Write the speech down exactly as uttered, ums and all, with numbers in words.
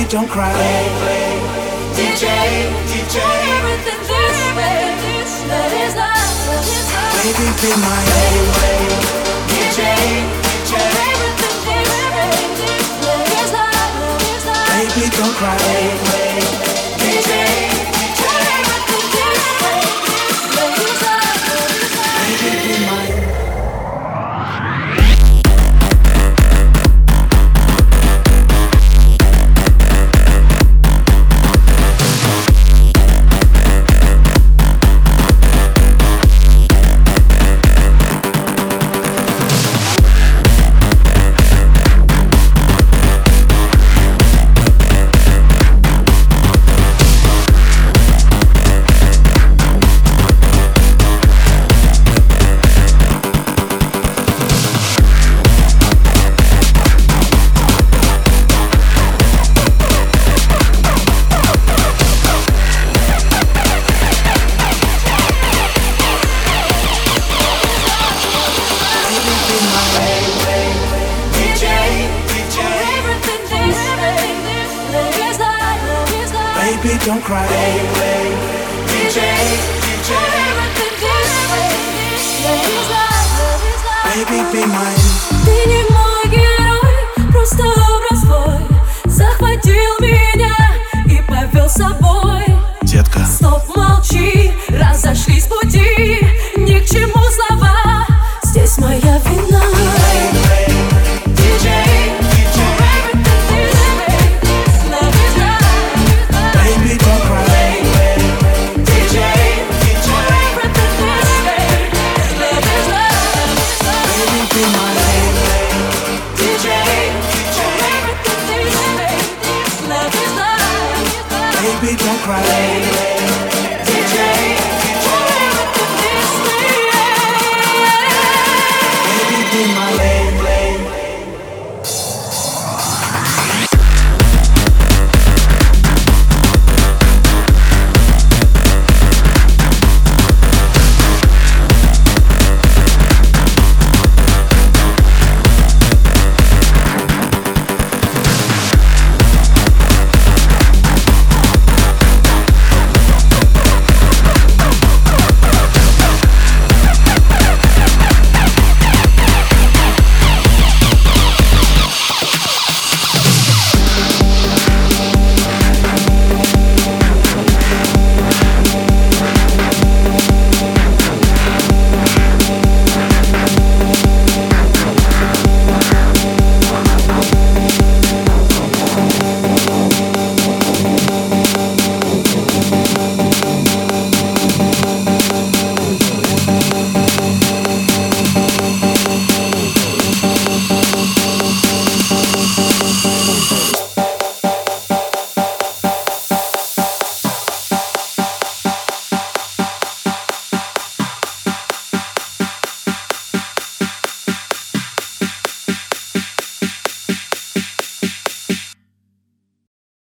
don't cry. Play, play, D J, D J. Everything this way, love is love, love is love. Baby, be my play, play, D J, D J. Everything this way, love is love, love is love. Baby, don't cry. Play, play, D J, D J. Everything this way, love is love, love is love. Baby, be my. Baby, don't cry. Play, play, D J, D J. Everything this way, love is love, love is love. Baby, be mine. Ты не мой герой, просто образ твой захватил меня и повел с собой. Детка, Стоп, молчи, разошлись пути, ни к чему слова, здесь моя вина. D J, D J. Love is love, Baby, don't cry. D J, D J. everything this way. Love is love, Baby, be mine. D J, D J. everything this way. Love is love, Baby, don't cry.